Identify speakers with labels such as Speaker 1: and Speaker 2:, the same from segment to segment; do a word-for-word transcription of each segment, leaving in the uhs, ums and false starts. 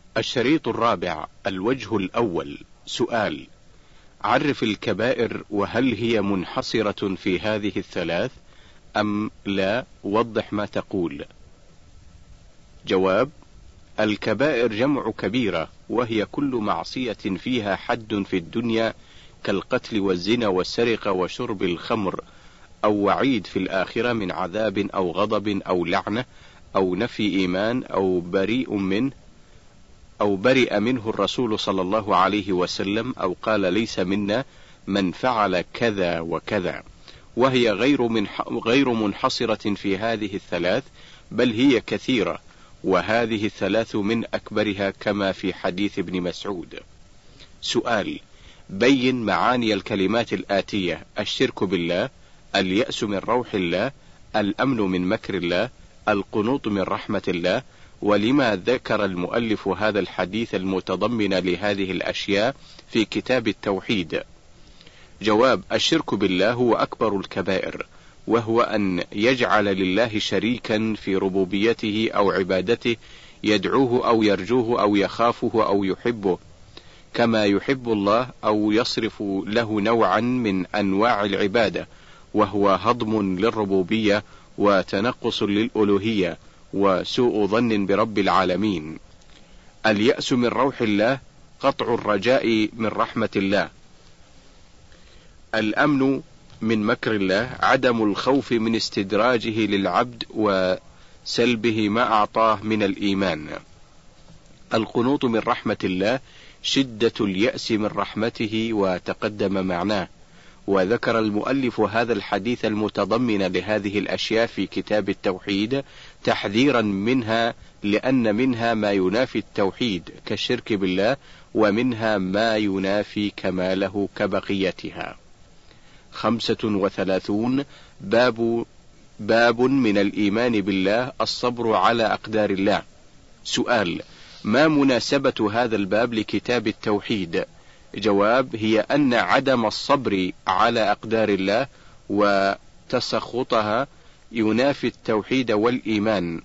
Speaker 1: الشريط الرابع. الوجه الأول. سؤال: عرف الكبائر، وهل هي منحصرة في هذه الثلاث أم لا؟ وضح ما تقول. جواب: الكبائر جمع كبيرة، وهي كل معصية فيها حد في الدنيا كالقتل والزنا والسرقة وشرب الخمر، أو وعيد في الآخرة من عذاب أو غضب أو لعنة أو نفي إيمان أو بريء منه أو برئ منه الرسول صلى الله عليه وسلم، أو قال ليس منا من فعل كذا وكذا، وهي غير منح غير منحصرة في هذه الثلاث، بل هي كثيرة، وهذه الثلاث من أكبرها كما في حديث ابن مسعود. سؤال: بين معاني الكلمات الآتية: الشرك بالله، اليأس من روح الله، الأمن من مكر الله، القنوط من رحمة الله، ولما ذكر المؤلف هذا الحديث المتضمن لهذه الأشياء في كتاب التوحيد. جواب: الشرك بالله هو أكبر الكبائر، وهو أن يجعل لله شريكا في ربوبيته أو عبادته، يدعوه أو يرجوه أو يخافه أو يحبه كما يحب الله، أو يصرف له نوعا من أنواع العبادة، وهو هضم للربوبية وتنقص للألوهية وسوء ظن برب العالمين. اليأس من روح الله، قطع الرجاء من رحمة الله. الأمن من مكر الله، عدم الخوف من استدراجه للعبد وسلبه ما أعطاه من الإيمان. القنوط من رحمة الله، شدة اليأس من رحمته، وتقدم معناه. وذكر المؤلف هذا الحديث المتضمن لهذه الأشياء في كتاب التوحيد تحذيرا منها، لأن منها ما ينافي التوحيد كالشرك بالله، ومنها ما ينافي كماله كبقيتها. خمسة وثلاثون. باب باب من الإيمان بالله: الصبر على أقدار الله. سؤال: ما مناسبة هذا الباب لكتاب التوحيد؟ جواب: هي أن عدم الصبر على أقدار الله وتسخطها ينافي التوحيد والإيمان.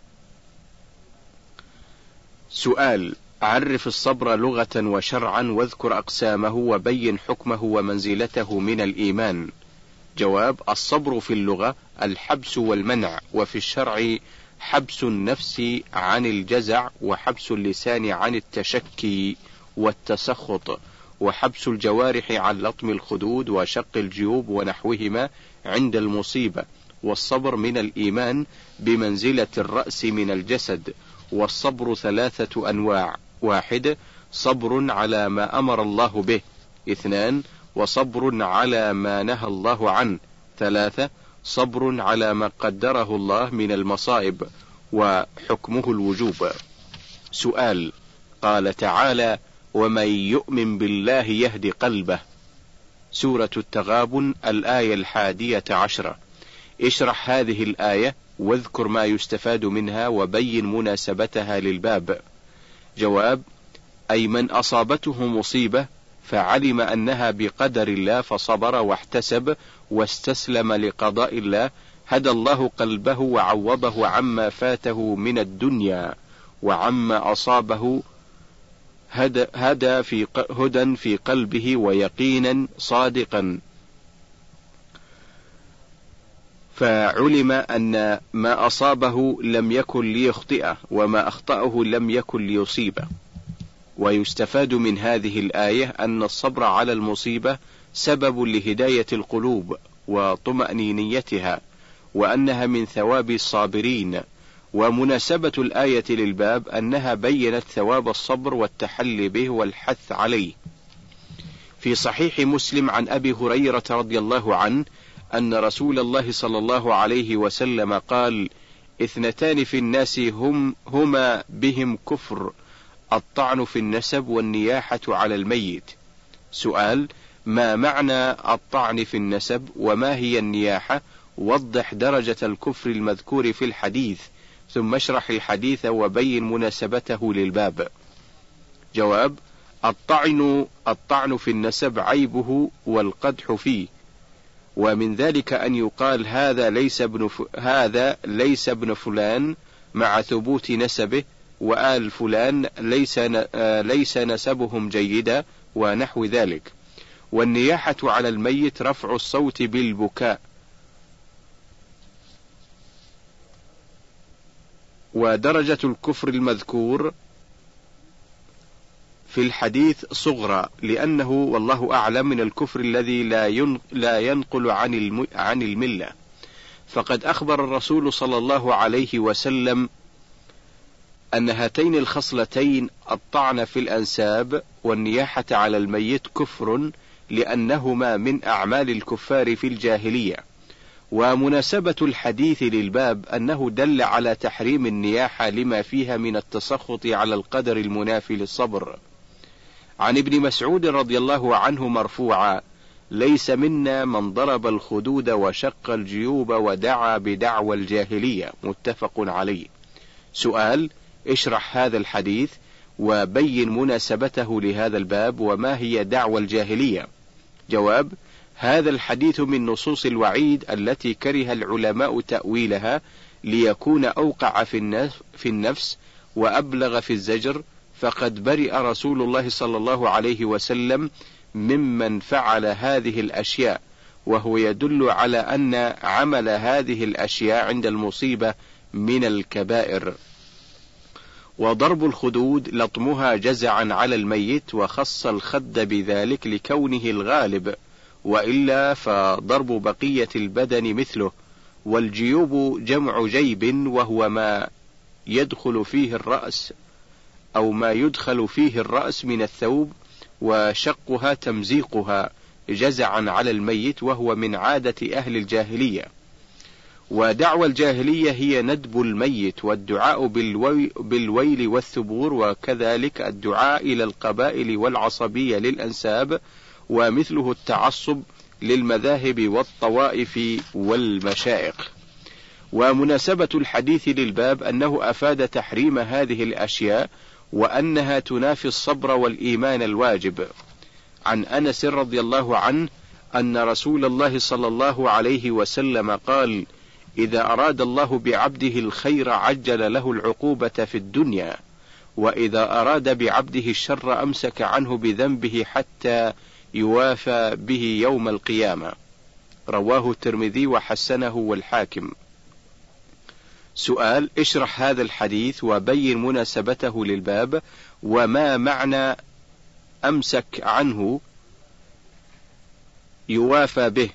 Speaker 1: سؤال: عرف الصبر لغة وشرعا، واذكر أقسامه، وبين حكمه ومنزلته من الإيمان. جواب: الصبر في اللغة الحبس والمنع، وفي الشرع حبس النفس عن الجزع، وحبس اللسان عن التشكي والتسخط، وحبس الجوارح عن لطم الخدود وشق الجيوب ونحوهما عند المصيبة. والصبر من الإيمان بمنزلة الرأس من الجسد. والصبر ثلاثة أنواع: واحد، صبر على ما أمر الله به. اثنان، وصبر على ما نهى الله عنه. ثلاثة، صبر على ما قدره الله من المصائب، وحكمه الوجوب. سؤال: قال تعالى: ومن يؤمن بالله يهد قلبه. سورة التغابن، الآية الحادية عشرة. اشرح هذه الآية واذكر ما يستفاد منها، وبين مناسبتها للباب. جواب: أي من أصابته مصيبة فعلم أنها بقدر الله فصبر واحتسب واستسلم لقضاء الله، هدى الله قلبه وعوضه عما فاته من الدنيا وعما أصابه، هدى, هدى في هدى في قلبه ويقينا صادقا، فعلم أن ما أصابه لم يكن ليخطئه، وما أخطأه لم يكن ليصيبه. ويستفاد من هذه الآية أن الصبر على المصيبة سبب لهداية القلوب وطمأنينتها، وأنها من ثواب الصابرين. ومناسبة الآية للباب أنها بيّنت ثواب الصبر والتحلي به والحث عليه. في صحيح مسلم عن أبي هريرة رضي الله عنه أن رسول الله صلى الله عليه وسلم قال: اثنتان في الناس هم هما بهم كفر: الطعن في النسب والنياحة على الميت. سؤال: ما معنى الطعن في النسب، وما هي النياحة؟ وضح درجة الكفر المذكور في الحديث، ثم اشرح الحديث وبين مناسبته للباب. جواب: الطعن الطعن في النسب عيبه والقدح فيه، ومن ذلك أن يقال هذا ليس ابن ف... هذا ليس ابن فلان مع ثبوت نسبه، وآل فلان ليس ليس نسبهم جيدا ونحو ذلك. والنياحة على الميت رفع الصوت بالبكاء. ودرجة الكفر المذكور في الحديث صغرى، لأنه والله أعلم من الكفر الذي لا ينقل عن الملة. فقد أخبر الرسول صلى الله عليه وسلم أن هاتين الخصلتين الطعن في الأنساب والنياحة على الميت كفر، لأنهما من أعمال الكفار في الجاهلية. ومناسبة الحديث للباب أنه دل على تحريم النياحة لما فيها من التسخط على القدر المنافي للصبر. عن ابن مسعود رضي الله عنه مرفوعا: ليس منا من ضرب الخدود وشق الجيوب ودعا بدعوى الجاهلية. متفق عليه. سؤال: اشرح هذا الحديث وبين مناسبته لهذا الباب، وما هي دعوى الجاهلية؟ جواب: هذا الحديث من نصوص الوعيد التي كره العلماء تأويلها ليكون أوقع في النفس وأبلغ في الزجر، فقد برئ رسول الله صلى الله عليه وسلم ممن فعل هذه الأشياء، وهو يدل على أن عمل هذه الأشياء عند المصيبة من الكبائر. وضرب الخدود لطمها جزعا على الميت، وخص الخد بذلك لكونه الغالب، وإلا فضرب بقية البدن مثله. والجيوب جمع جيب، وهو ما يدخل فيه الرأس أو ما يدخل فيه الرأس من الثوب، وشقها تمزيقها جزعا على الميت، وهو من عادة أهل الجاهلية. ودعوى الجاهلية هي ندب الميت والدعاء بالويل والثبور، وكذلك الدعاء إلى القبائل والعصبية للأنساب، ومثله التعصب للمذاهب والطوائف والمشائخ. ومناسبة الحديث للباب أنه أفاد تحريم هذه الأشياء، وأنها تنافي الصبر والإيمان الواجب. عن أنس رضي الله عنه أن رسول الله صلى الله عليه وسلم قال: إذا أراد الله بعبده الخير عجل له العقوبة في الدنيا، وإذا أراد بعبده الشر أمسك عنه بذنبه حتى يوافى به يوم القيامة. رواه الترمذي وحسنه والحاكم. سؤال: اشرح هذا الحديث وبين مناسبته للباب، وما معنى أمسك عنه يوافى به؟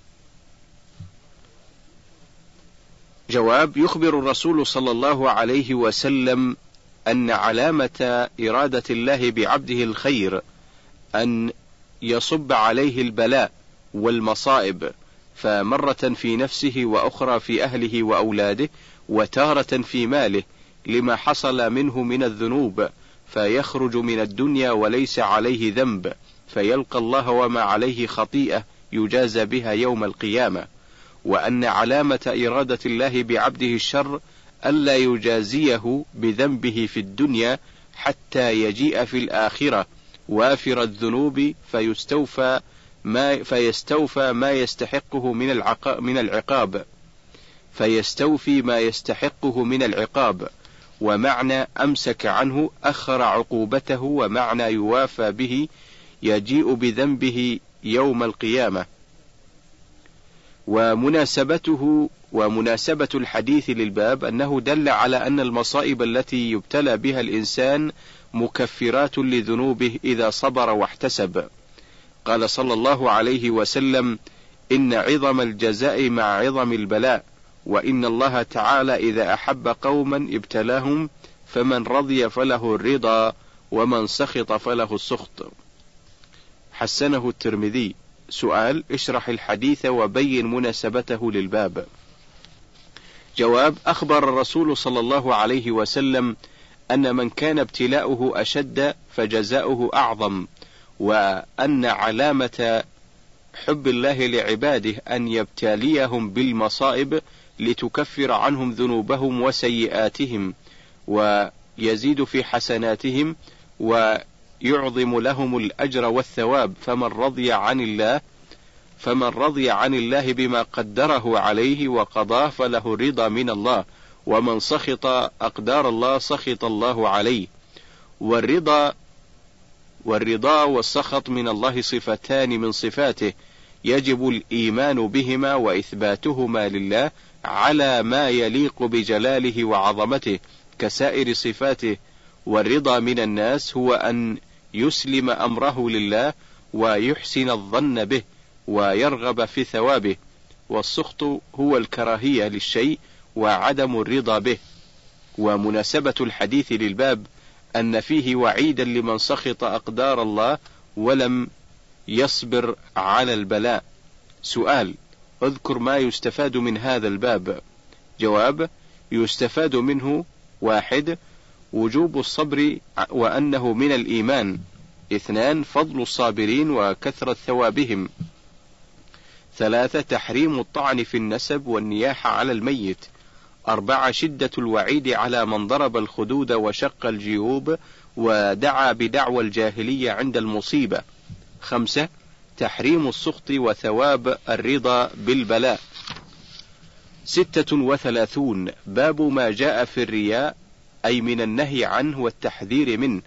Speaker 1: جواب: يخبر الرسول صلى الله عليه وسلم أن علامة إرادة الله بعبده الخير أن يصب عليه البلاء والمصائب، فمرة في نفسه وأخرى في أهله وأولاده، وتارة في ماله لما حصل منه من الذنوب، فيخرج من الدنيا وليس عليه ذنب، فيلقى الله وما عليه خطيئة يجازى بها يوم القيامة. وأن علامة إرادة الله بعبده الشر ألا يجازيه بذنبه في الدنيا حتى يجيء في الآخرة وافر الذنوب فيستوفى ما فيستوفى ما يستحقه من العقاب من العقاب فيستوفي ما يستحقه من العقاب. ومعنى أمسك عنه أخر عقوبته، ومعنى يوافى به يجيء بذنبه يوم القيامة. ومناسبته ومناسبة الحديث للباب أنه دل على أن المصائب التي يبتلى بها الإنسان مكفرات لذنوبه إذا صبر واحتسب. قال صلى الله عليه وسلم: إن عظم الجزاء مع عظم البلاء، وإن الله تعالى إذا أحب قوما ابتلاهم، فمن رضي فله الرضا، ومن سخط فله السخط. حسنه الترمذي. سؤال: اشرح الحديث وبين مناسبته للباب. جواب: أخبر الرسول صلى الله عليه وسلم أن من كان ابتلاؤه أشد فجزاؤه أعظم، وأن علامة حب الله لعباده أن يبتليهم بالمصائب لتكفر عنهم ذنوبهم وسيئاتهم، ويزيد في حسناتهم، ويعظم لهم الأجر والثواب. فمن رضي عن الله فمن رضي عن الله بما قدره عليه وقضاه فله رضا من الله، ومن سخط أقدار الله سخط الله عليه. والرضا والرضا والسخط من الله صفتان من صفاته، يجب الإيمان بهما وإثباتهما لله على ما يليق بجلاله وعظمته كسائر صفاته. والرضا من الناس هو أن يسلم أمره لله ويحسن الظن به ويرغب في ثوابه. والسخط هو الكراهية للشيء وعدم الرضا به. ومناسبة الحديث للباب أن فيه وعيدا لمن سخط أقدار الله ولم يصبر على البلاء. سؤال: اذكر ما يستفاد من هذا الباب. جواب: يستفاد منه: واحد، وجوب الصبر وأنه من الإيمان. اثنان، فضل الصابرين وكثرة ثوابهم. ثلاثة، تحريم الطعن في النسب والنياحة على الميت. أربعة، شدة الوعيد على من ضرب الخدود وشق الجيوب ودعا بدعوى الجاهلية عند المصيبة. خمسة، تحريم السخط وثواب الرضا بالبلاء. ستة وثلاثون، باب ما جاء في الرياء، أي من النهي عنه والتحذير منه.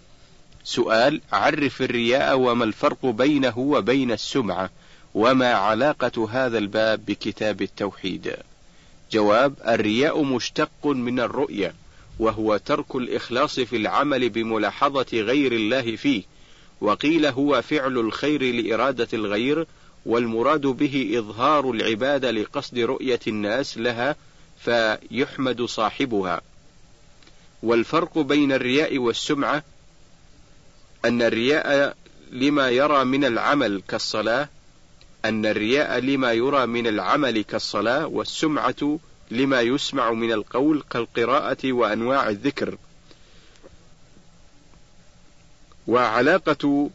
Speaker 1: سؤال: عرف الرياء وما الفرق بينه وبين السمعة، وما علاقة هذا الباب بكتاب التوحيد؟ جواب: الرياء مشتق من الرؤية، وهو ترك الإخلاص في العمل بملاحظة غير الله فيه. وقيل هو فعل الخير لإرادة الغير، والمراد به إظهار العبادة لقصد رؤية الناس لها فيحمد صاحبها. والفرق بين الرياء والسمعة أن الرياء لما يرى من العمل كالصلاة أن الرياء لما يرى من العمل كالصلاة والسمعة لما يسمع من القول كالقراءة وأنواع الذكر. وعلاقة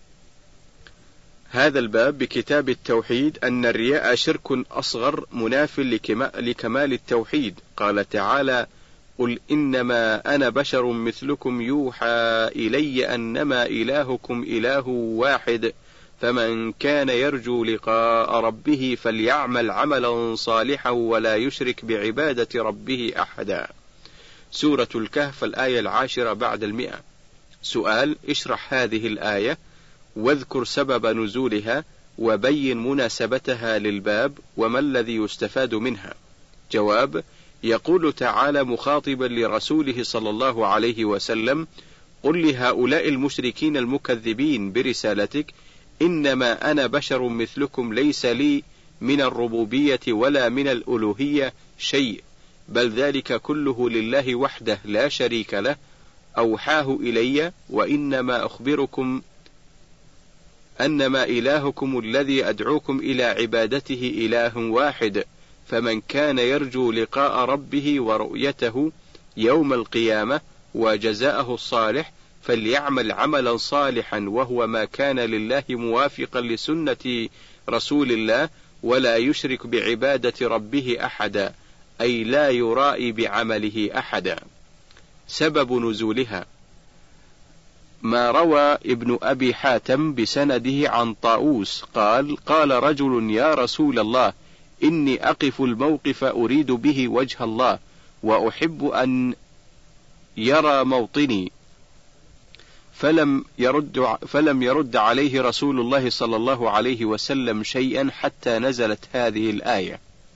Speaker 1: هذا الباب بكتاب التوحيد أن الرياء شرك أصغر مناف لكمال التوحيد. قال تعالى: قل إنما أنا بشر مثلكم يوحى إلي أنما إلهكم إله واحد فمن كان يرجو لقاء ربه فليعمل عملا صالحا ولا يشرك بعبادة ربه أحدا. سورة الكهف الآية العاشرة بعد المئة. سؤال: اشرح هذه الآية واذكر سبب نزولها وبين مناسبتها للباب وما الذي يستفاد منها. جواب: يقول تعالى مخاطبا لرسوله صلى الله عليه وسلم: قل لهؤلاء المشركين المكذبين برسالتك إنما أنا بشر مثلكم ليس لي من الربوبية ولا من الألوهية شيء، بل ذلك كله لله وحده لا شريك له أوحاه إلي، وإنما أخبركم أنما إلهكم الذي أدعوكم إلى عبادته إله واحد، فمن كان يرجو لقاء ربه ورؤيته يوم القيامة وجزاءه الصالح فليعمل عملا صالحا وهو ما كان لله موافقا لسنة رسول الله ولا يشرك بعبادة ربه أحدا، أي لا يرائي بعمله أحدا. سبب نزولها: ما روى ابن أبي حاتم بسنده عن طاووس قال: قال رجل: يا رسول الله، إني أقف الموقف أريد به وجه الله وأحب أن يرى موطني، فلم يرد, فلم يرد عليه رسول الله صلى الله عليه وسلم شيئا حتى نزلت هذه الآية.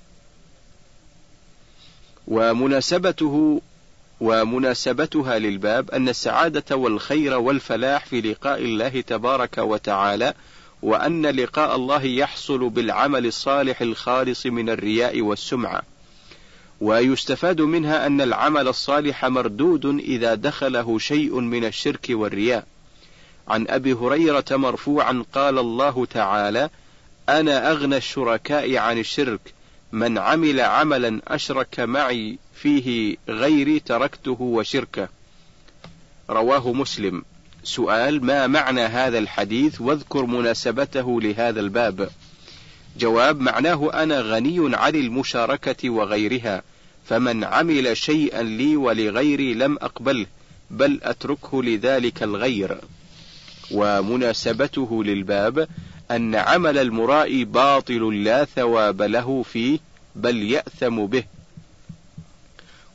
Speaker 1: ومناسبته ومناسبتها للباب أن السعادة والخير والفلاح في لقاء الله تبارك وتعالى، وأن لقاء الله يحصل بالعمل الصالح الخالص من الرياء والسمعة. ويستفاد منها أن العمل الصالح مردود إذا دخله شيء من الشرك والرياء. عن أبي هريرة مرفوعا قال الله تعالى: أنا أغنى الشركاء عن الشرك، من عمل عملا أشرك معي فيه غيري تركته وشركه. رواه مسلم. سؤال: ما معنى هذا الحديث واذكر مناسبته لهذا الباب؟ جواب: معناه أنا غني عن المشاركة وغيرها، فمن عمل شيئا لي ولغيري لم أقبله بل أتركه لذلك الغير. ومناسبته للباب أن عمل المرائي باطل لا ثواب له فيه بل يأثم به.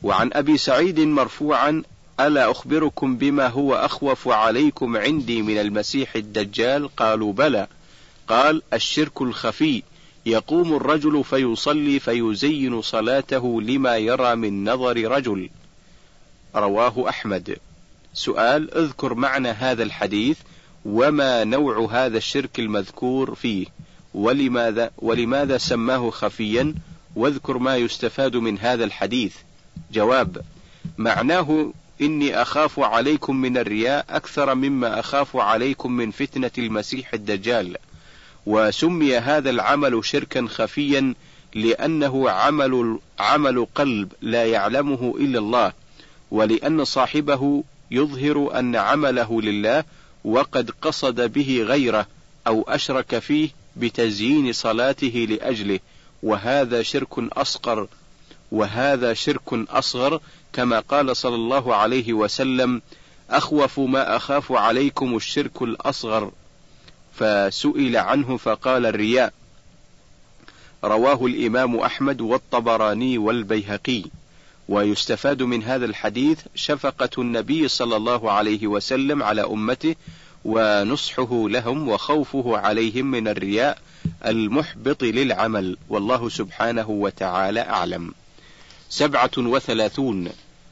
Speaker 1: وعن أبي سعيد مرفوعا: ألا أخبركم بما هو أخوف عليكم عندي من المسيح الدجال؟ قالوا بلى. قال: الشرك الخفي، يقوم الرجل فيصلي فيزين صلاته لما يرى من نظر رجل. رواه أحمد. سؤال: اذكر معنى هذا الحديث، وما نوع هذا الشرك المذكور فيه، ولماذا, ولماذا سماه خفيا، واذكر ما يستفاد من هذا الحديث. جواب: معناه إني أخاف عليكم من الرياء أكثر مما أخاف عليكم من فتنة المسيح الدجال. وسمي هذا العمل شركا خفيا لأنه عمل, عمل قلب لا يعلمه إلا الله، ولأن صاحبه يظهر أن عمله لله وقد قصد به غيره أو أشرك فيه بتزيين صلاته لأجله، وهذا شرك أصغر وهذا شرك أصغر كما قال صلى الله عليه وسلم: أخوف ما أخاف عليكم الشرك الأصغر. فسئل عنه فقال: الرياء. رواه الإمام أحمد والطبراني والبيهقي. ويستفاد من هذا الحديث شفقة النبي صلى الله عليه وسلم على أمته، ونصحه لهم، وخوفه عليهم من الرياء المحبط للعمل، والله سبحانه وتعالى أعلم. سبعة وثلاثون.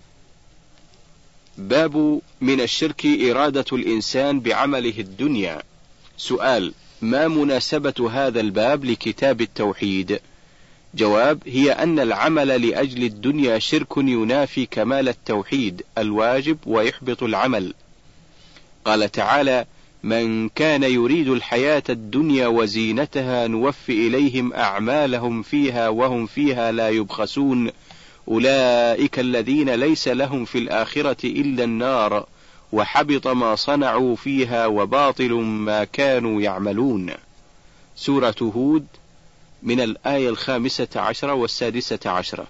Speaker 1: باب من الشرك إرادة الإنسان بعمله الدنيا. سؤال: ما مناسبة هذا الباب لكتاب التوحيد؟ جواب: هي أن العمل لأجل الدنيا شرك ينافي كمال التوحيد الواجب ويحبط العمل. قال تعالى: من كان يريد الحياة الدنيا وزينتها نوفي إليهم أعمالهم فيها وهم فيها لا يبخسون أولئك الذين ليس لهم في الآخرة إلا النار وحبط ما صنعوا فيها وباطل ما كانوا يعملون. سورة هود من الآية الخامسة عشرة والسادسة عشرة.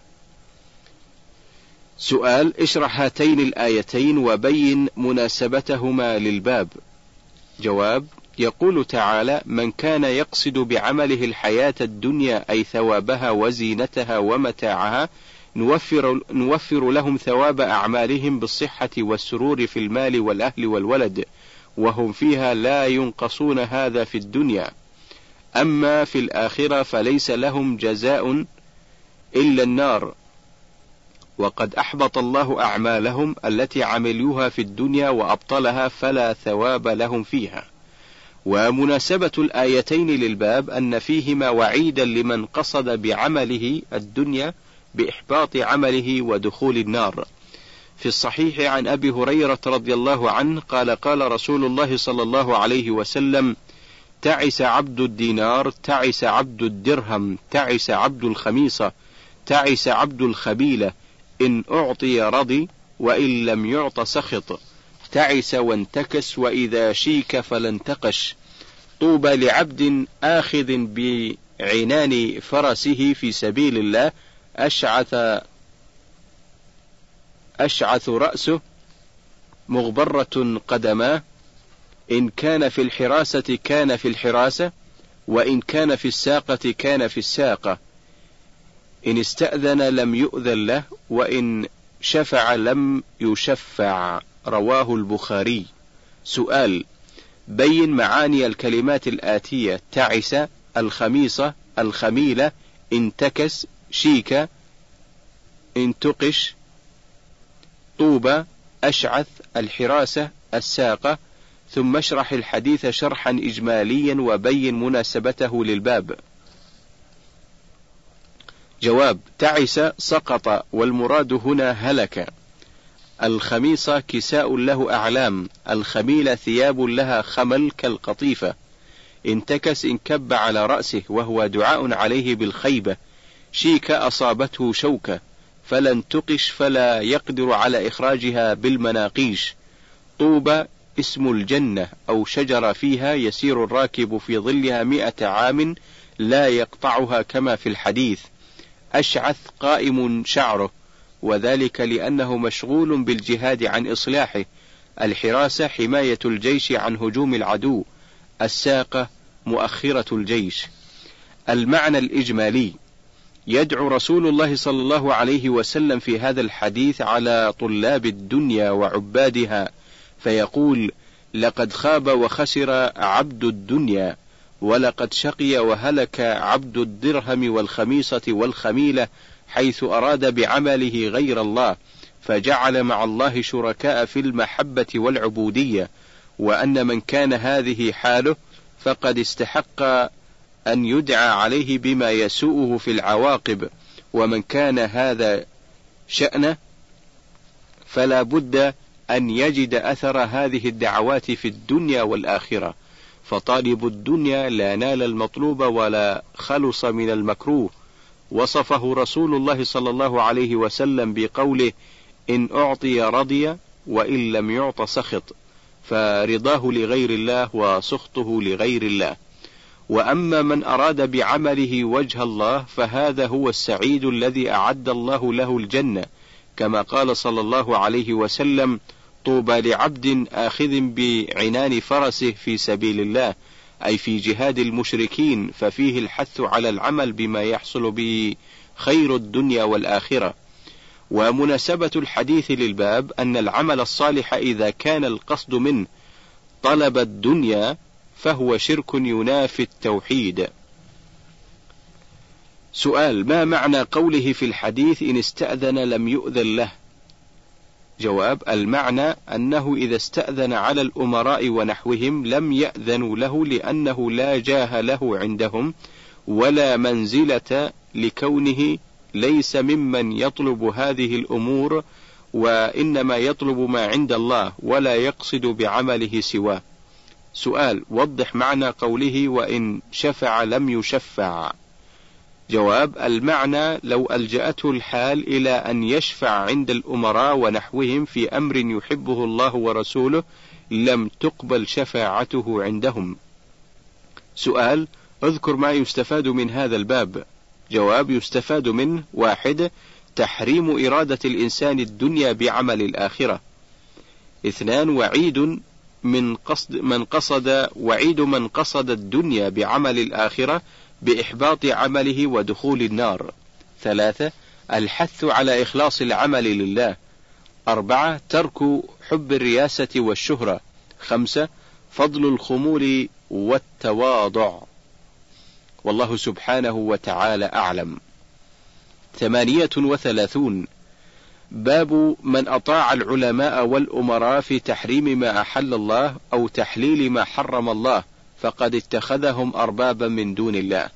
Speaker 1: سؤال: اشرح هاتين الآيتين وبين مناسبتهما للباب. جواب: يقول تعالى: من كان يقصد بعمله الحياة الدنيا أي ثوابها وزينتها ومتاعها نوفر, نوفر لهم ثواب أعمالهم بالصحة والسرور في المال والأهل والولد، وهم فيها لا ينقصون هذا في الدنيا. أما في الآخرة فليس لهم جزاء إلا النار، وقد أحبط الله أعمالهم التي عملوها في الدنيا وأبطلها، فلا ثواب لهم فيها. ومناسبة الآيتين للباب أن فيهما وعيدا لمن قصد بعمله الدنيا بإحباط عمله ودخول النار. في الصحيح عن أبي هريرة رضي الله عنه قال: قال رسول الله صلى الله عليه وسلم: تعس عبد الدينار، تعس عبد الدرهم، تعس عبد الخميصة، تعس عبد الخبيلة، إن أعطي رضي وإن لم يعط سخط، تعس وانتكس وإذا شيك فلا انتقش. طوبى لعبد آخذ بعنان فرسه في سبيل الله، أشعث أشعث رأسه، مغبرة قدماه، إن كان في الحراسة كان في الحراسة، وإن كان في الساقة كان في الساقة، إن استأذن لم يؤذن له، وإن شفع لم يشفع. رواه البخاري. سؤال: بين معاني الكلمات الآتية: تعس، الخميصة، الخميلة، انتكس، شيك، انتقش، طوبى، أشعث، الحراسة، الساقة، ثم اشرح الحديث شرحا إجماليا وبين مناسبته للباب. جواب: تعس سقط، والمراد هنا هلك. الخميصة كساء له أعلام، الخميلة ثياب لها خمل كالقطيفة، انتكس انكب على رأسه وهو دعاء عليه بالخيبة، شيك أصابته شوكة فلا انتقش فلا يقدر على إخراجها بالمناقيش. طوبى اسم الجنة أو شجرة فيها يسير الراكب في ظلها مئة عام لا يقطعها كما في الحديث. أشعث قائم شعره، وذلك لأنه مشغول بالجهاد عن إصلاحه. الحراسة حماية الجيش عن هجوم العدو. الساقة مؤخرة الجيش. المعنى الإجمالي: يدعو رسول الله صلى الله عليه وسلم في هذا الحديث على طلاب الدنيا وعبادها، فيقول: لقد خاب وخسر عبد الدنيا، ولقد شقي وهلك عبد الدرهم والخميصة والخميلة، حيث أراد بعمله غير الله، فجعل مع الله شركاء في المحبة والعبودية، وأن من كان هذه حاله فقد استحق أن يدعى عليه بما يسوءه في العواقب، ومن كان هذا شأنه فلا بد أن يجد أثر هذه الدعوات في الدنيا والآخرة، فطالب الدنيا لا نال المطلوب ولا خلص من المكروه. وصفه رسول الله صلى الله عليه وسلم بقوله: إن أعطي رضي وإن لم يعط سخط، فرضاه لغير الله وسخطه لغير الله. وأما من أراد بعمله وجه الله فهذا هو السعيد الذي أعد الله له الجنة، كما قال صلى الله عليه وسلم: طوبى لعبد آخذ بعنان فرسه في سبيل الله، أي في جهاد المشركين، ففيه الحث على العمل بما يحصل به خير الدنيا والآخرة. ومناسبة الحديث للباب أن العمل الصالح إذا كان القصد منه طلب الدنيا فهو شرك ينافي التوحيد. سؤال: ما معنى قوله في الحديث: إن استأذن لم يؤذن له؟ جواب: المعنى أنه إذا استأذن على الأمراء ونحوهم لم يأذنوا له، لأنه لا جاه له عندهم ولا منزلة، لكونه ليس ممن يطلب هذه الأمور، وإنما يطلب ما عند الله ولا يقصد بعمله سواه. سؤال: وضح معنى قوله: وإن شفع لم يشفع؟ جواب: المعنى لو ألجأته الحال إلى أن يشفع عند الأمراء ونحوهم في أمر يحبه الله ورسوله لم تقبل شفاعته عندهم. سؤال: اذكر ما يستفاد من هذا الباب. جواب: يستفاد منه: واحد، تحريم إرادة الإنسان الدنيا بعمل الآخرة. اثنان، وعيد من قصد من قصد وعيد من قصد الدنيا بعمل الآخرة بإحباط عمله ودخول النار. ثلاثة، الحث على إخلاص العمل لله. أربعة، ترك حب الرياسة والشهرة. خمسة، فضل الخمول والتواضع. والله سبحانه وتعالى أعلم. ثمانية وثلاثون، باب من أطاع العلماء والأمراء في تحريم ما أحل الله أو تحليل ما حرم الله فقد اتخذهم أربابا من دون الله.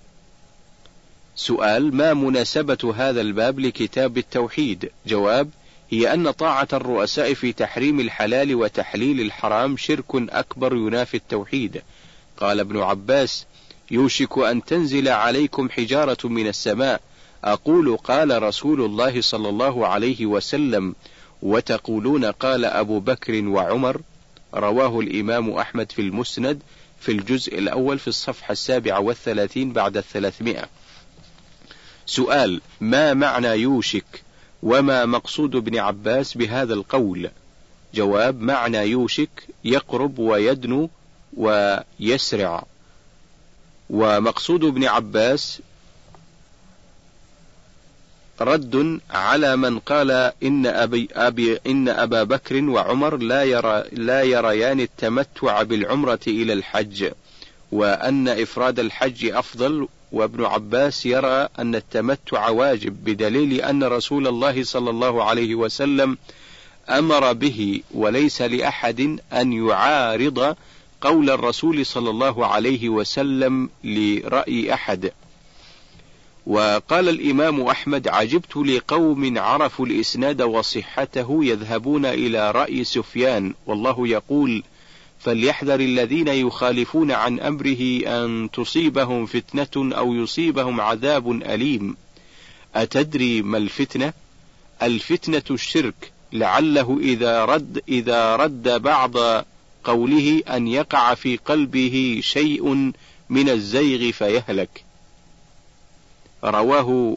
Speaker 1: سؤال: ما مناسبة هذا الباب لكتاب التوحيد؟ جواب: هي أن طاعة الرؤساء في تحريم الحلال وتحليل الحرام شرك أكبر ينافي التوحيد. قال ابن عباس: يوشك أن تنزل عليكم حجارة من السماء، أقول قال رسول الله صلى الله عليه وسلم، وتقولون قال أبو بكر وعمر. رواه الإمام أحمد في المسند في الجزء الأول في الصفحة السابعة والثلاثين بعد الثلاثمائة. سؤال: ما معنى يوشك؟ وما مقصود ابن عباس بهذا القول؟ جواب: معنى يوشك يقرب ويدنو ويسرع. ومقصود ابن عباس رد على من قال إن أبي أبي إن أبا بكر وعمر لا يرى لا يريان التمتع بالعمرة إلى الحج، وأن إفراد الحج أفضل، وابن عباس يرى أن التمتع واجب، بدليل أن رسول الله صلى الله عليه وسلم أمر به، وليس لأحد أن يعارض قول الرسول صلى الله عليه وسلم لرأي أحد. وقال الإمام أحمد: عجبت لقوم عرفوا الإسناد وصحته يذهبون إلى رأي سفيان، والله يقول: فليحذر الذين يخالفون عن أمره أن تصيبهم فتنة أو يصيبهم عذاب أليم. أتدري ما الفتنة؟ الفتنة الشرك، لعله إذا رد إذا رد بعض قوله أن يقع في قلبه شيء من الزيغ فيهلك. رواه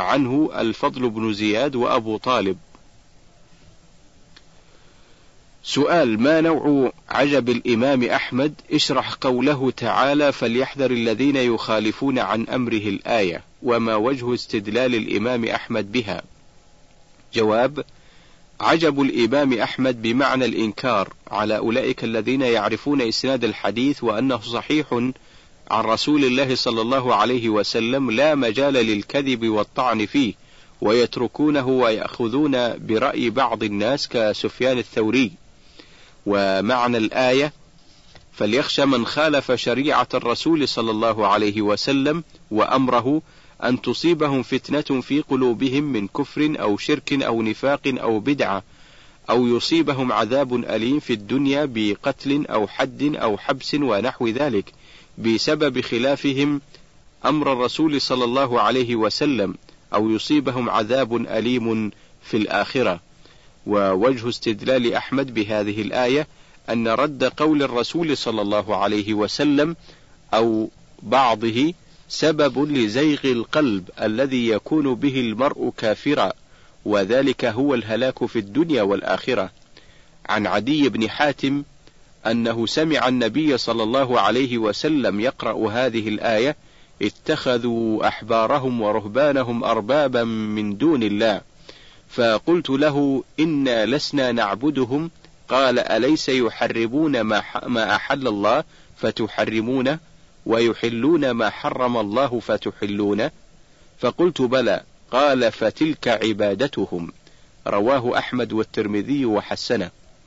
Speaker 1: عنه الفضل بن زياد وأبو طالب. سؤال: ما نوع عجب الإمام أحمد؟ اشرح قوله تعالى: فليحذر الذين يخالفون عن أمره الآية، وما وجه استدلال الإمام أحمد بها؟ جواب: عجب الإمام أحمد بمعنى الإنكار على أولئك الذين يعرفون إسناد الحديث وأنه صحيح عن رسول الله صلى الله عليه وسلم، لا مجال للكذب والطعن فيه، ويتركونه ويأخذون برأي بعض الناس كسفيان الثوري. ومعنى الآية: فليخشى من خالف شريعة الرسول صلى الله عليه وسلم وأمره أن تصيبهم فتنة في قلوبهم من كفر أو شرك أو نفاق أو بدعة، أو يصيبهم عذاب أليم في الدنيا بقتل أو حد أو حبس ونحو ذلك بسبب خلافهم أمر الرسول صلى الله عليه وسلم، أو يصيبهم عذاب أليم في الآخرة. ووجه استدلال أحمد بهذه الآية أن رد قول الرسول صلى الله عليه وسلم أو بعضه سبب لزيغ القلب الذي يكون به المرء كافرا، وذلك هو الهلاك في الدنيا والآخرة. عن عدي بن حاتم أنه سمع النبي صلى الله عليه وسلم يقرأ هذه الآية: اتخذوا أحبارهم ورهبانهم أربابا من دون الله، فقلت له: إنا لسنا نعبدهم. قال: أليس يحرمون ما أحل الله فتحرمونه، ويحلون ما حرم الله فتحلونه؟ فقلت: بلى. قال: فتلك عبادتهم. رواه أحمد والترمذي وحسنه.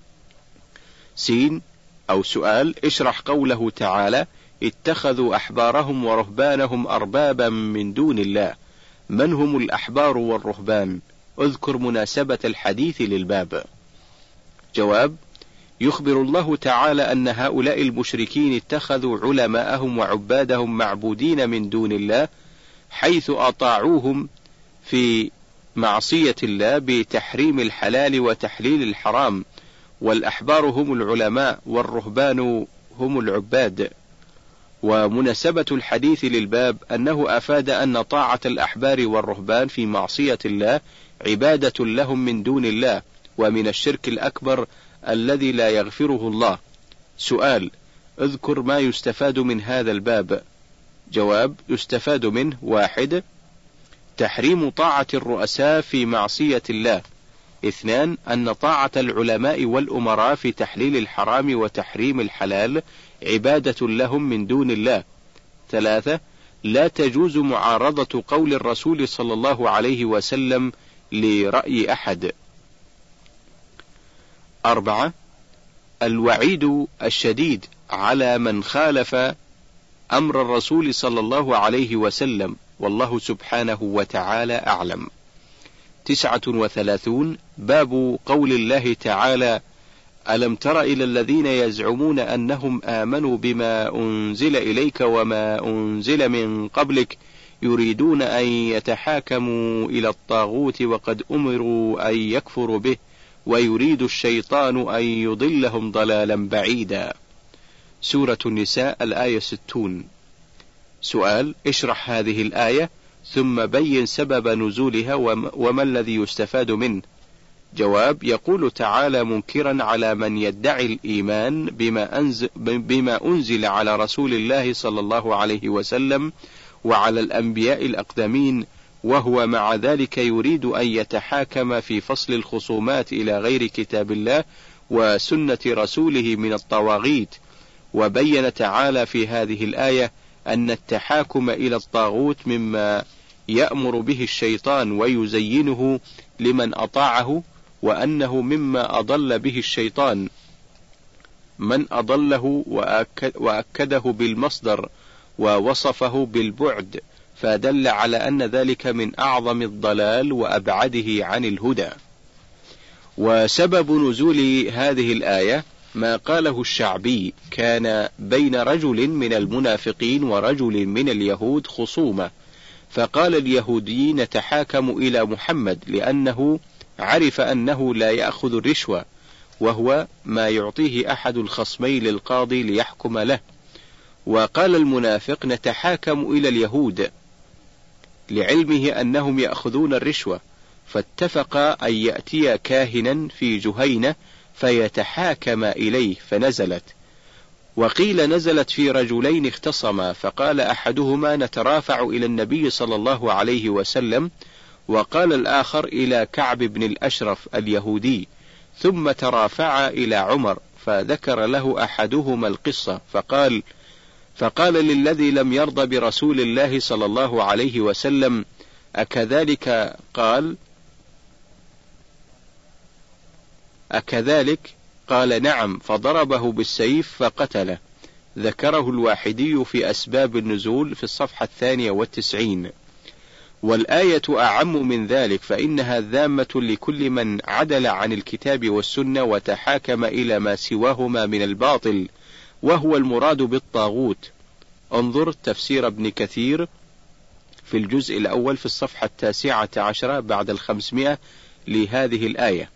Speaker 1: سين أو سؤال: اشرح قوله تعالى: اتخذوا أحبارهم ورهبانهم أربابا من دون الله. من هم الأحبار والرهبان؟ اذكر مناسبة الحديث للباب. جواب: يخبر الله تعالى أن هؤلاء المشركين اتخذوا علماءهم وعبادهم معبودين من دون الله، حيث أطاعوهم في معصية الله بتحريم الحلال وتحليل الحرام، والأحبار هم العلماء والرهبان هم العباد. ومناسبة الحديث للباب أنه أفاد أن طاعة الأحبار والرهبان في معصية الله عبادة لهم من دون الله، ومن الشرك الأكبر الذي لا يغفره الله. سؤال: اذكر ما يستفاد من هذا الباب. جواب: يستفاد منه: واحد، تحريم طاعة الرؤساء في معصية الله. اثنان، أن طاعة العلماء والأمراء في تحليل الحرام وتحريم الحلال عبادة لهم من دون الله. ثلاثة، لا تجوز معارضة قول الرسول صلى الله عليه وسلم لرأي أحد. أربعة، الوعيد الشديد على من خالف أمر الرسول صلى الله عليه وسلم، والله سبحانه وتعالى أعلم. تسعة وثلاثون، باب قول الله تعالى: ألم تر إلى الذين يزعمون أنهم آمنوا بما أنزل إليك وما أنزل من قبلك يريدون أن يتحاكموا إلى الطاغوت وقد أمروا أن يكفروا به ويريد الشيطان أن يضلهم ضلالا بعيدا. سورة النساء الآية ستون. سؤال: اشرح هذه الآية ثم بين سبب نزولها وما الذي يستفاد منه. جواب: يقول تعالى منكرا على من يدعي الإيمان بما أنزل, بما أنزل على رسول الله صلى الله عليه وسلم وعلى الأنبياء الأقدمين، وهو مع ذلك يريد أن يتحاكم في فصل الخصومات إلى غير كتاب الله وسنة رسوله من الطواغيت. وبين تعالى في هذه الآية أن التحاكم إلى الطاغوت مما يأمر به الشيطان ويزينه لمن أطاعه، وأنه مما أضل به الشيطان من أضله وأكده بالمصدر ووصفه بالبعد، فدل على أن ذلك من أعظم الضلال وأبعده عن الهدى. وسبب نزول هذه الآية ما قاله الشعبي: كان بين رجل من المنافقين ورجل من اليهود خصومة، فقال اليهودي: نتحاكم إلى محمد لأنه عرف أنه لا يأخذ الرشوة، وهو ما يعطيه أحد الخصمين للقاضي ليحكم له. وقال المنافق: نتحاكم إلى اليهود لعلمه أنهم يأخذون الرشوة، فاتفقا أن يأتيا كاهنا في جهينة فيتحاكم إليه، فنزلت. وقيل نزلت في رجلين اختصما، فقال أحدهما نترافع إلى النبي صلى الله عليه وسلم، وقال الآخر إلى كعب بن الأشرف اليهودي، ثم ترافعا إلى عمر، فذكر له أحدهما القصة، فقال فقال للذي لم يرضى برسول الله صلى الله عليه وسلم أكذلك قال أكذلك قال نعم، فضربه بالسيف فقتله. ذكره الواحدي في أسباب النزول في الصفحة الثانية والتسعين. والآية أعم من ذلك، فإنها ذامة لكل من عدل عن الكتاب والسنة وتحاكم إلى ما سواهما من الباطل، وهو المراد بالطاغوت. انظر تفسير ابن كثير في الجزء الأول في الصفحة التاسعة عشرة بعد الخمسمائة لهذه الآية.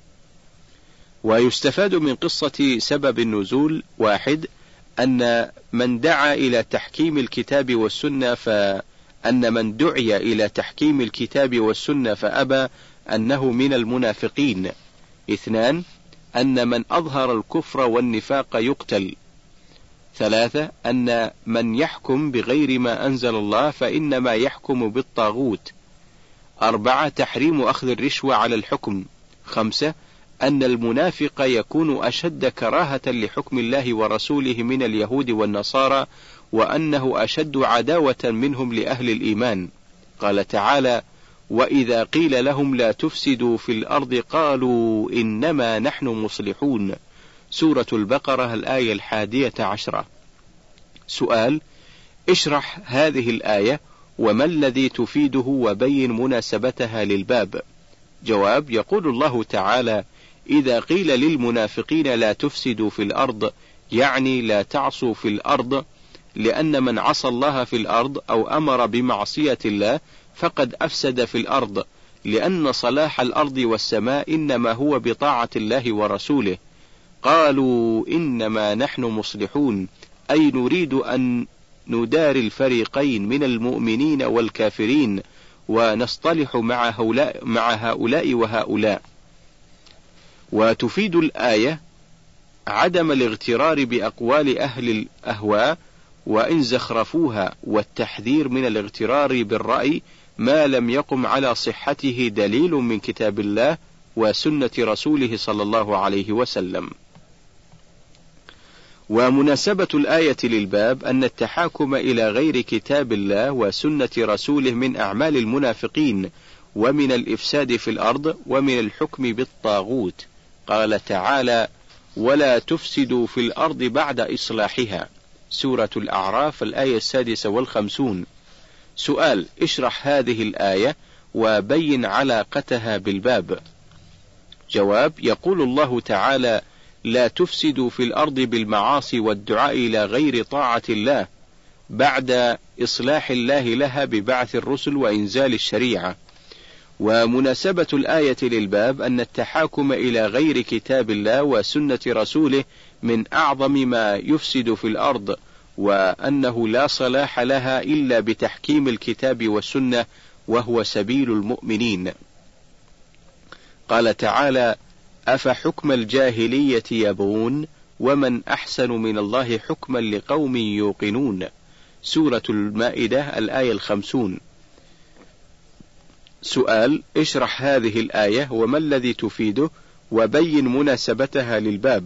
Speaker 1: ويستفاد من قصة سبب النزول: واحد، أن من دعا إلى تحكيم الكتاب والسنة فأن من دعي إلى تحكيم الكتاب والسنة فأبى أنه من المنافقين. اثنان، أن من أظهر الكفر والنفاق يقتل. ثلاثة، أن من يحكم بغير ما أنزل الله فإنما يحكم بالطاغوت. أربعة، تحريم أخذ الرشوة على الحكم. خمسة، أن المنافق يكون أشد كراهة لحكم الله ورسوله من اليهود والنصارى، وأنه أشد عداوة منهم لأهل الإيمان. قال تعالى: وإذا قيل لهم لا تفسدوا في الأرض قالوا إنما نحن مصلحون. سورة البقرة الآية الحادية عشرة. سؤال: اشرح هذه الآية وما الذي تفيده وبين مناسبتها للباب. جواب: يقول الله تعالى: إذا قيل للمنافقين لا تفسدوا في الأرض، يعني لا تعصوا في الأرض، لأن من عصى الله في الأرض أو أمر بمعصية الله فقد أفسد في الأرض، لأن صلاح الأرض والسماء إنما هو بطاعة الله ورسوله. قالوا إنما نحن مصلحون، أي نريد أن نداري الفريقين من المؤمنين والكافرين ونصطلح مع هؤلاء, مع هؤلاء وهؤلاء. وتفيد الآية عدم الاغترار بأقوال أهل الأهواء وإن زخرفوها، والتحذير من الاغترار بالرأي ما لم يقم على صحته دليل من كتاب الله وسنة رسوله صلى الله عليه وسلم. ومناسبة الآية للباب أن التحاكم إلى غير كتاب الله وسنة رسوله من أعمال المنافقين ومن الإفساد في الأرض ومن الحكم بالطاغوت. قال تعالى: ولا تفسدوا في الأرض بعد إصلاحها. سورة الأعراف الآية السادسة والخمسون. سؤال: اشرح هذه الآية وبين علاقتها بالباب. جواب: يقول الله تعالى: لا تفسدوا في الأرض بالمعاصي والدعاء إلى غير طاعة الله، بعد إصلاح الله لها ببعث الرسل وإنزال الشريعة. ومناسبة الآية للباب أن التحاكم إلى غير كتاب الله وسنة رسوله من أعظم ما يفسد في الأرض، وأنه لا صلاح لها إلا بتحكيم الكتاب والسنة، وهو سبيل المؤمنين. قال تعالى: أفحكم الجاهلية يبغون ومن أحسن من الله حكما لقوم يوقنون. سورة المائدة الآية الخمسون. سؤال: اشرح هذه الآية وما الذي تفيده وبين مناسبتها للباب.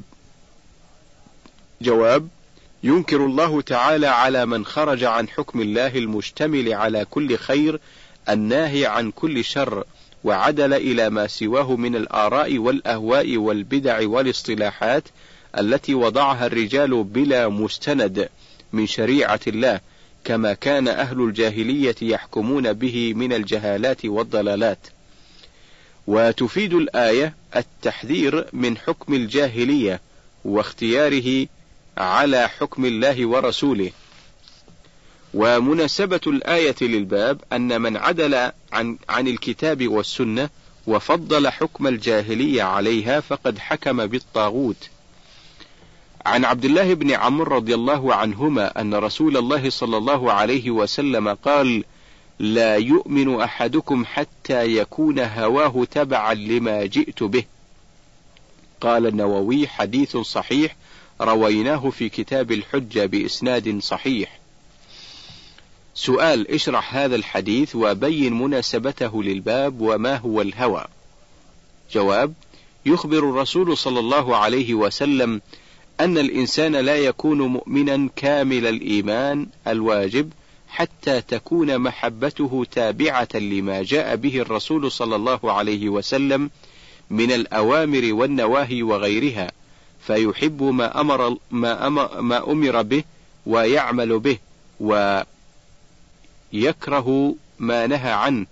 Speaker 1: جواب: ينكر الله تعالى على من خرج عن حكم الله المشتمل على كل خير الناهي عن كل شر، وعدل إلى ما سواه من الآراء والأهواء والبدع والاصطلاحات التي وضعها الرجال بلا مستند من شريعة الله، كما كان أهل الجاهلية يحكمون به من الجهالات والضلالات. وتفيد الآية التحذير من حكم الجاهلية واختياره على حكم الله ورسوله. ومناسبة الآية للباب أن من عدل عن, عن الكتاب والسنة وفضل حكم الجاهلية عليها فقد حكم بالطاغوت. عن عبد الله بن عمرو رضي الله عنهما أن رسول الله صلى الله عليه وسلم قال: لا يؤمن أحدكم حتى يكون هواه تبعا لما جئت به. قال النووي: حديث صحيح رويناه في كتاب الحجة بإسناد صحيح. سؤال: اشرح هذا الحديث وبين مناسبته للباب، وما هو الهوى؟ جواب: يخبر الرسول صلى الله عليه وسلم أن الإنسان لا يكون مؤمنا كامل الإيمان الواجب حتى تكون محبته تابعة لما جاء به الرسول صلى الله عليه وسلم من الأوامر والنواهي وغيرها، فيحب ما أمر, ما أمر, ما أمر به ويعمل به، ويكره ما نهى عنه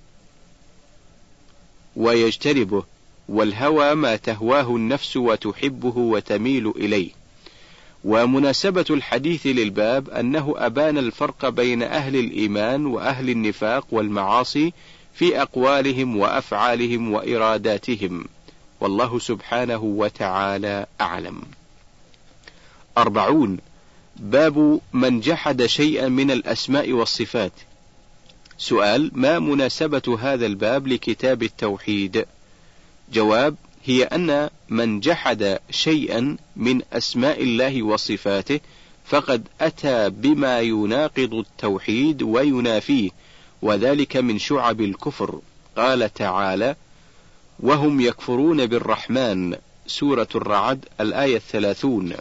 Speaker 1: ويجتنبه. والهوى ما تهواه النفس وتحبه وتميل إليه. ومناسبة الحديث للباب أنه أبان الفرق بين أهل الإيمان وأهل النفاق والمعاصي في أقوالهم وأفعالهم وإراداتهم، والله سبحانه وتعالى أعلم. أربعون. باب من جحد شيئا من الأسماء والصفات. سؤال: ما مناسبة هذا الباب لكتاب التوحيد؟ جواب: هي أن من جحد شيئا من أسماء الله وصفاته فقد أتى بما يناقض التوحيد وينافيه، وذلك من شعب الكفر. قال تعالى: وهم يكفرون بالرحمن، سورة الرعد الآية الثلاثون.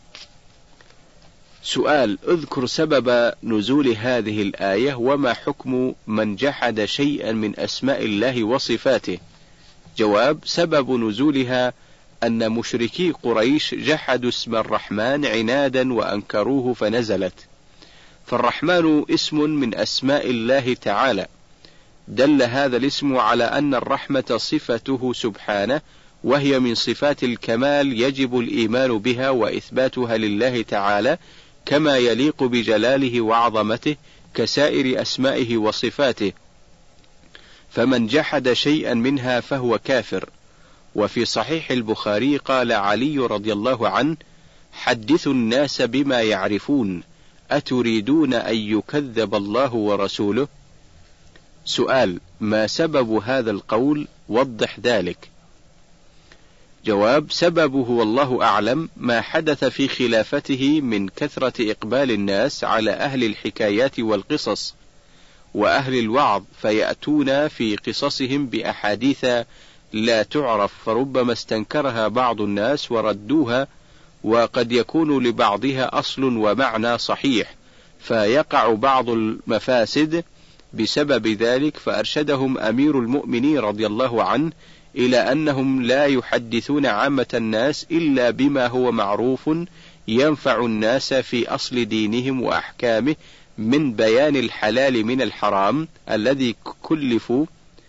Speaker 1: سؤال: اذكر سبب نزول هذه الآية، وما حكم من جحد شيئا من أسماء الله وصفاته؟ جواب: سبب نزولها أن مشركي قريش جحدوا اسم الرحمن عنادا وأنكروه فنزلت. فالرحمن اسم من أسماء الله تعالى، دل هذا الاسم على أن الرحمة صفته سبحانه، وهي من صفات الكمال يجب الإيمان بها وإثباتها لله تعالى كما يليق بجلاله وعظمته كسائر أسمائه وصفاته، فمن جحد شيئا منها فهو كافر. وفي صحيح البخاري قال علي رضي الله عنه: حدثوا الناس بما يعرفون، أتريدون أن يكذب الله ورسوله؟ سؤال: ما سبب هذا القول؟ وضح ذلك. جواب: سببه والله أعلم ما حدث في خلافته من كثرة إقبال الناس على أهل الحكايات والقصص وأهل الوعظ، فيأتون في قصصهم بأحاديث لا تعرف، فربما استنكرها بعض الناس وردوها، وقد يكون لبعضها أصل ومعنى صحيح، فيقع بعض المفاسد بسبب ذلك. فأرشدهم أمير المؤمنين رضي الله عنه إلى أنهم لا يحدثون عامة الناس إلا بما هو معروف ينفع الناس في أصل دينهم وأحكامه، من بيان الحلال من الحرام الذي كلفوا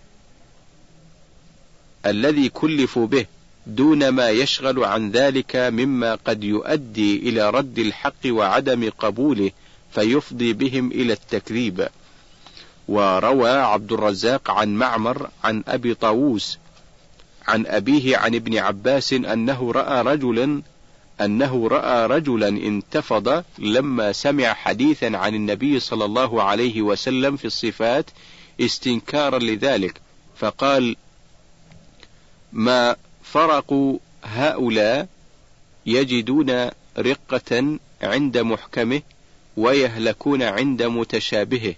Speaker 1: الذي كلفوا به، دون ما يشغل عن ذلك مما قد يؤدي إلى رد الحق وعدم قبوله، فيفضي بهم إلى التكذيب. وروى عبد الرزاق عن معمر عن أبي طاووس عن أبيه عن ابن عباس أنه رأى رجلا أنه رأى رجلا انتفض لما سمع حديثا عن النبي صلى الله عليه وسلم في الصفات استنكارا لذلك، فقال: ما فرق هؤلاء يجدون رقة عند محكمه ويهلكون عند متشابهه.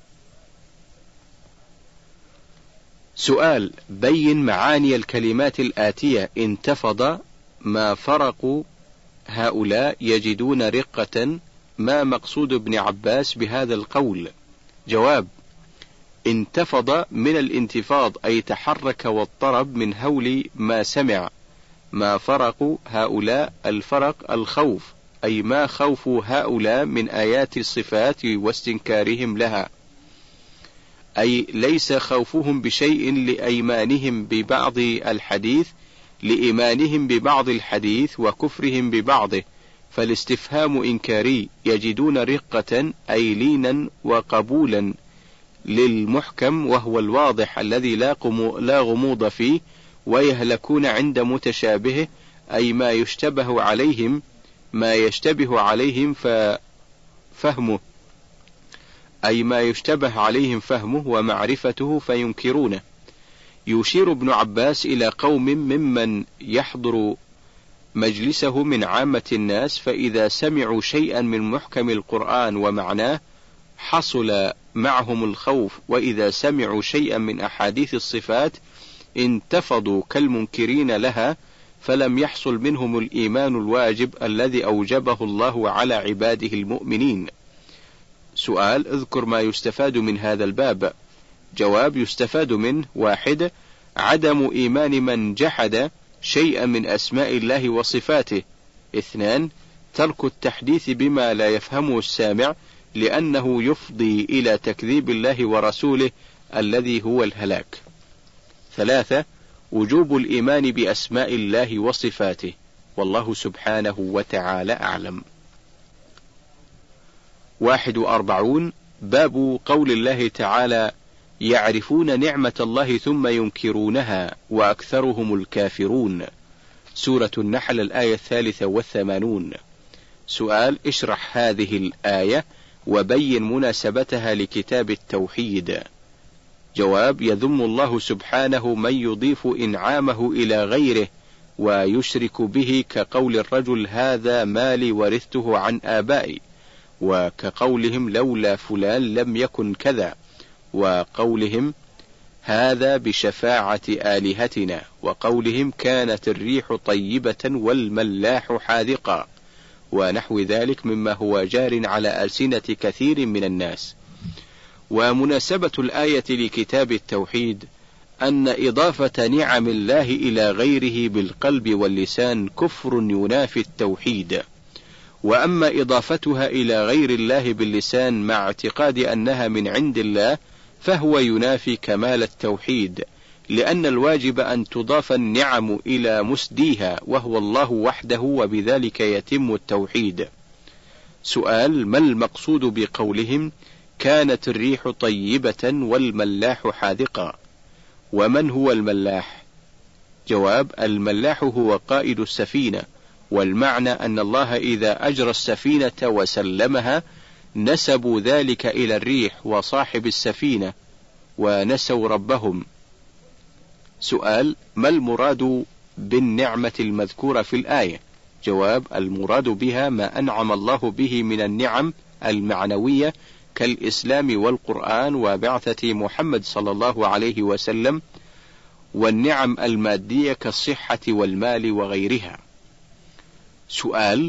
Speaker 1: سؤال: بين معاني الكلمات الآتية: انتفض، ما فرق هؤلاء يجدون رقة، ما مقصود ابن عباس بهذا القول؟ جواب: انتفض من الانتفاض أي تحرك واضطرب من هول ما سمع. ما فرق هؤلاء، الفرق الخوف، أي ما خوف هؤلاء من آيات الصفات واستنكارهم لها، أي ليس خوفهم بشيء لأيمانهم ببعض الحديث لإيمانهم ببعض الحديث وكفرهم ببعضه، فالاستفهام إنكاري. يجدون رقة أي لينا وقبولا للمحكم وهو الواضح الذي لا غموض فيه، ويهلكون عند متشابهه أي ما يشتبه عليهم ما يشتبه عليهم ففهمه، أي ما يشتبه عليهم فهمه ومعرفته فينكرونه. يشير ابن عباس إلى قوم ممن يحضر مجلسه من عامة الناس، فإذا سمعوا شيئا من محكم القرآن ومعناه حصل معهم الخوف، وإذا سمعوا شيئا من أحاديث الصفات انتفضوا كالمنكرين لها، فلم يحصل منهم الإيمان الواجب الذي أوجبه الله على عباده المؤمنين. سؤال: اذكر ما يستفاد من هذا الباب. جواب: يستفاد منه: واحد، عدم إيمان من جحد شيئا من أسماء الله وصفاته. اثنان، ترك التحديث بما لا يفهمه السامع، لأنه يفضي إلى تكذيب الله ورسوله الذي هو الهلاك. ثلاثة، وجوب الإيمان بأسماء الله وصفاته، والله سبحانه وتعالى أعلم. واحد وأربعون، باب قول الله تعالى: يعرفون نعمة الله ثم ينكرونها وأكثرهم الكافرون. سورة النحل الآية الثالثة والثمانون. سؤال: اشرح هذه الآية وبين مناسبتها لكتاب التوحيد. جواب: يذم الله سبحانه من يضيف إنعامه إلى غيره ويشرك به، كقول الرجل: هذا مالي ورثته عن آبائي، وكقولهم: لولا فلان لم يكن كذا، وقولهم: هذا بشفاعة آلهتنا، وقولهم: كانت الريح طيبة والملاح حاذقا، ونحو ذلك مما هو جار على ألسنة كثير من الناس. ومناسبة الآية لكتاب التوحيد أن إضافة نعم الله إلى غيره بالقلب واللسان كفر ينافي التوحيد، وأما إضافتها إلى غير الله باللسان مع اعتقاد أنها من عند الله فهو ينافي كمال التوحيد، لأن الواجب أن تضاف النعم إلى مسديها وهو الله وحده، وبذلك يتم التوحيد. سؤال: ما المقصود بقولهم كانت الريح طيبة والملاح حاذقا؟ ومن هو الملاح؟ جواب: الملاح هو قائد السفينة، والمعنى أن الله إذا أجرى السفينة وسلمها نسبوا ذلك إلى الريح وصاحب السفينة ونسوا ربهم. سؤال: ما المراد بالنعمة المذكورة في الآية؟ جواب: المراد بها ما أنعم الله به من النعم المعنوية كالإسلام والقرآن وبعثة محمد صلى الله عليه وسلم، والنعم المادية كالصحة والمال وغيرها. سؤال: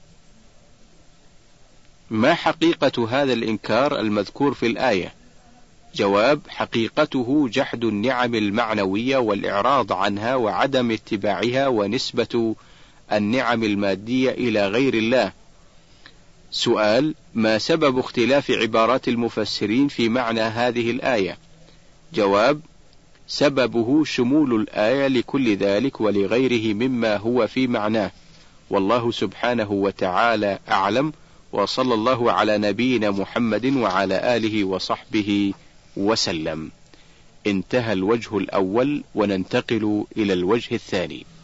Speaker 1: ما حقيقة هذا الإنكار المذكور في الآية؟ جواب: حقيقته جحد النعم المعنوية والإعراض عنها وعدم اتباعها ونسبة النعم المادية إلى غير الله. سؤال: ما سبب اختلاف عبارات المفسرين في معنى هذه الآية؟ جواب: سببه شمول الآية لكل ذلك ولغيره مما هو في معناه، والله سبحانه وتعالى أعلم، وصلى الله على نبينا محمد وعلى آله وصحبه وسلم. انتهى الوجه الأول، وننتقل إلى الوجه الثاني.